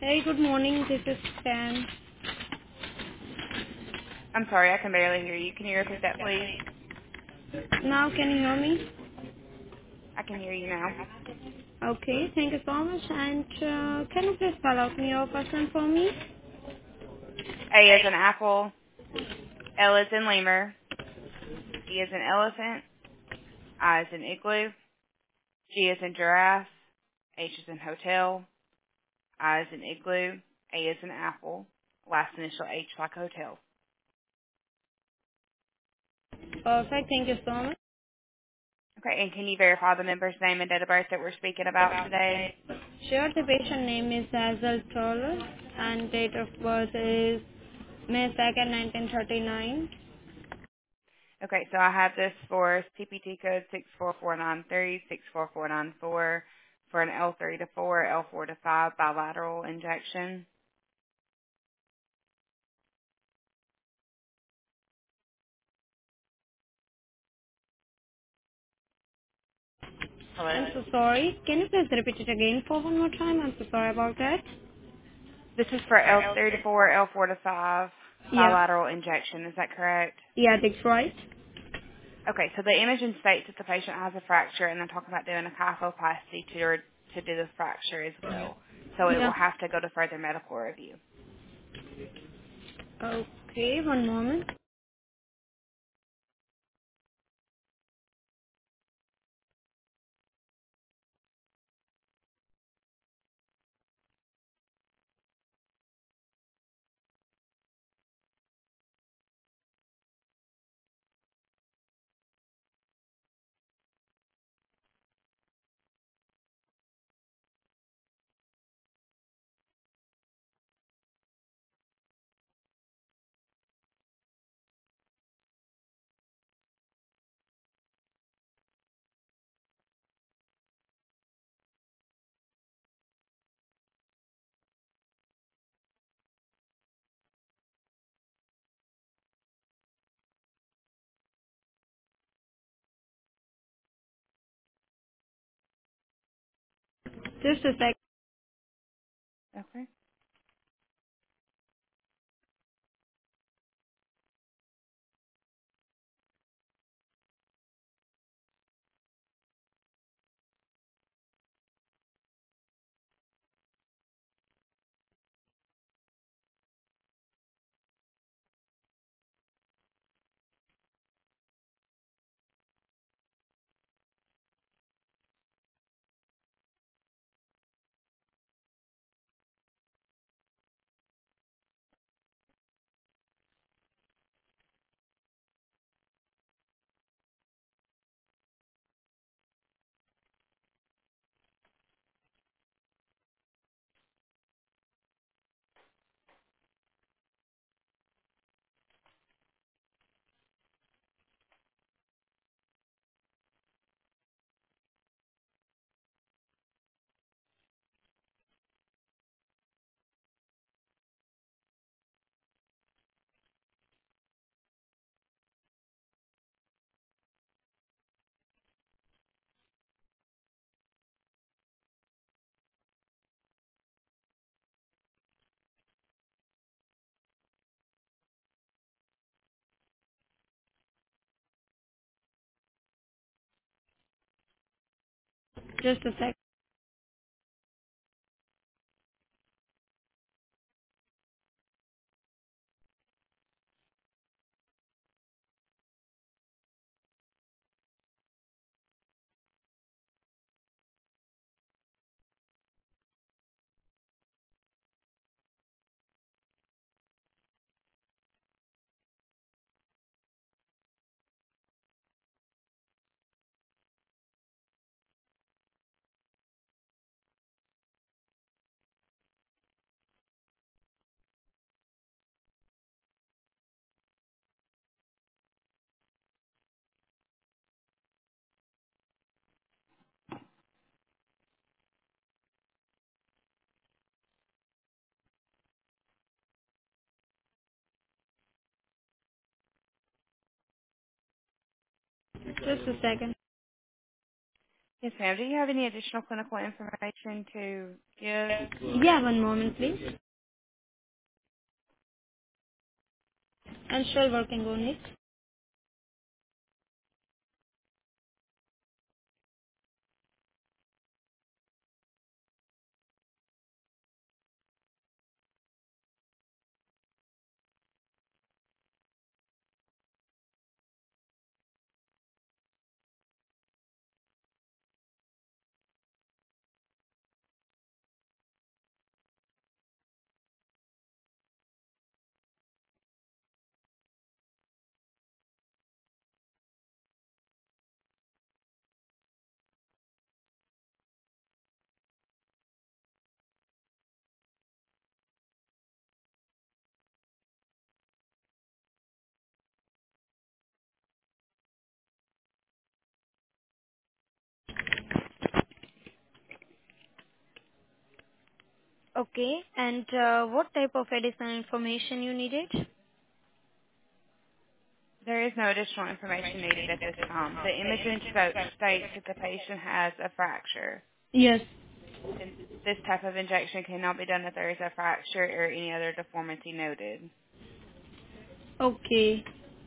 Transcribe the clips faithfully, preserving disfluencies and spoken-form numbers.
Very good morning. This is Stan. I'm sorry, I can barely hear you. Can you repeat that, please? Now can you hear me? I can hear you now. Okay, thank you so much. And uh, can you please spell out me your person for me? A is in apple, L is in lemur, E is in elephant, I is in igloo, G is in giraffe, H is in hotel, I is in igloo, A is in apple, last initial H like hotel. Perfect. Thank you so much. Okay, and can you verify the member's name and date of birth that we're speaking about today? Sure, the patient name is Azal Toller and date of birth is May second, nineteen thirty-nine. Okay, so I have this for T P T code six four four nine three, six four four nine four for an L three to four, L four to five bilateral injection. Hello? I'm so sorry. Can you please repeat it again for one more time? I'm so sorry about that. This is for L three to four, L four to five Yeah. bilateral injection. Is that correct? Yeah, that's right. Okay, so the imaging states that the patient has a fracture, and they're talking about doing a kyphoplasty to to do the fracture as well. So it Yeah. will have to go to further medical review. Okay, one moment. Just a sec. Okay. Just a sec. Just a second. Yes, ma'am. Do you have any additional clinical information to give? Yeah, one moment, please. I'm still working on it. Okay. And uh, what type of additional information you needed? There is no additional information needed at this time. The imaging sto- states that the patient has a fracture. Yes. And this type of injection cannot be done if there is a fracture or any other deformity noted. Okay.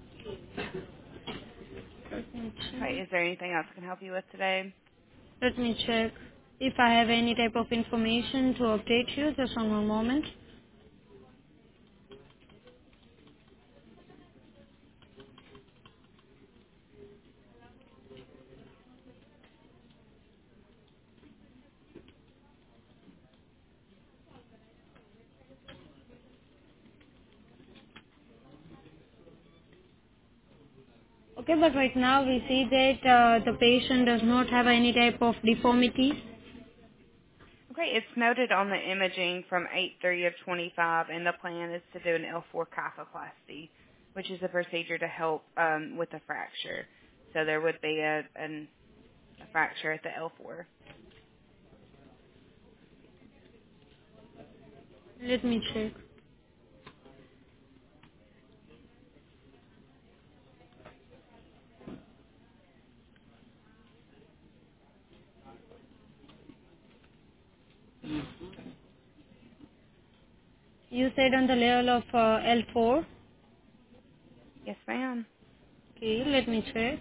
Okay, is there anything else I can help you with today? Let me check if I have any type of information to update you. Just one more moment. Okay, but right now we see that uh, the patient does not have any type of deformity. Okay, it's noted on the imaging from eight three of twenty-five, and the plan is to do an L four kyphoplasty, which is a procedure to help um, with a fracture. So there would be a, an, a fracture at the L four. Let me check. You said on the level of uh, L four. Yes, ma'am. Okay, let me check.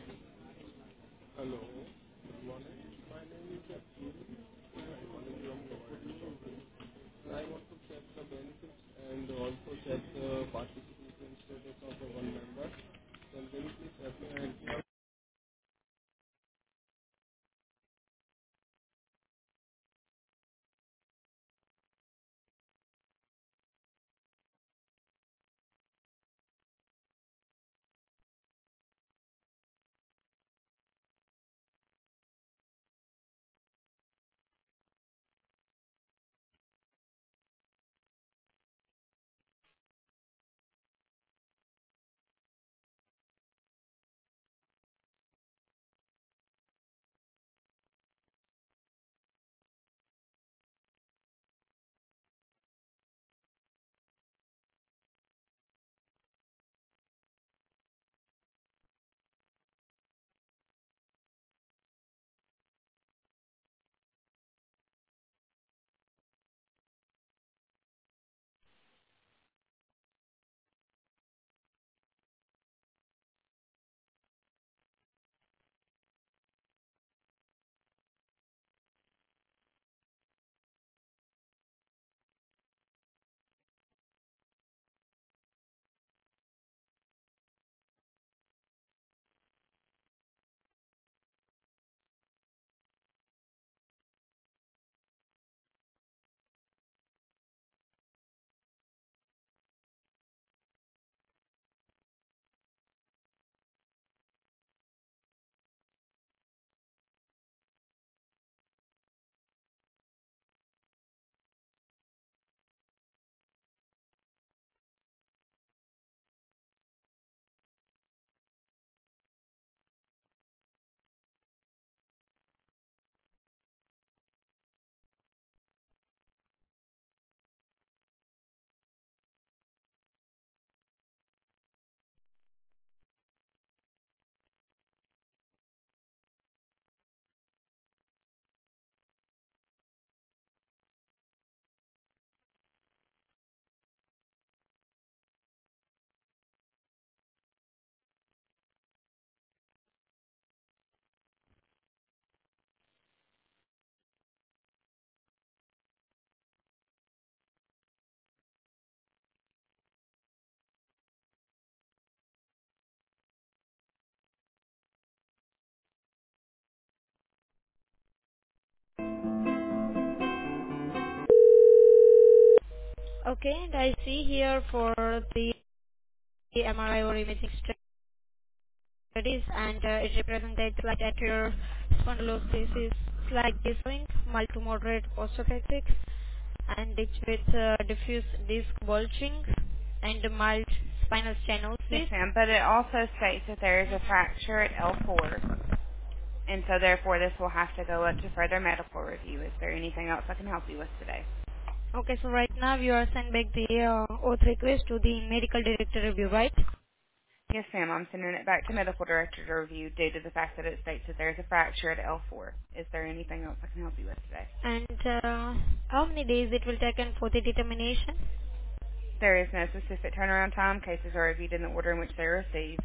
Okay, and I see here for the M R I or imaging studies, and uh, it represents slight anterior spondylosis, slight disc, mild to moderate osteopathic, and it's with uh, diffuse disc bulging and mild spinal Yes, stenosis. ma'am. But it also states that there is a fracture at L four, and so therefore this will have to go up to further medical review. Is there anything else I can help you with today? Okay, so right now you are sent back the uh, oath request to the medical director review, right? Yes, ma'am. I'm sending it back to medical director to review due to the fact that it states that there is a fracture at L four. Is there anything else I can help you with today? And uh, how many days it will take in for the determination? There is no specific turnaround time. Cases are reviewed in the order in which they are received.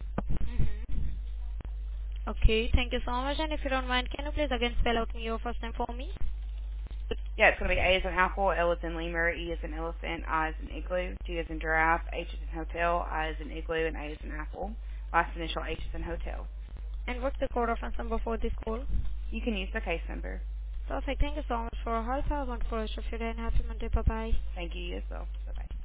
Okay, thank you so much. And if you don't mind, can you please again spell out your first name for me? Yeah, it's going to be A as in apple, L as in lemur, E as in elephant, I as in igloo, G as in giraffe, H as in hotel, I as in igloo, and A as in apple. Last initial H as in hotel. And what's the code reference number for this call? You can use the case number. Perfect. Thank you so much for your help. Have a wonderful rest of your day and happy Monday. Bye-bye. Thank you, you as well. Bye-bye.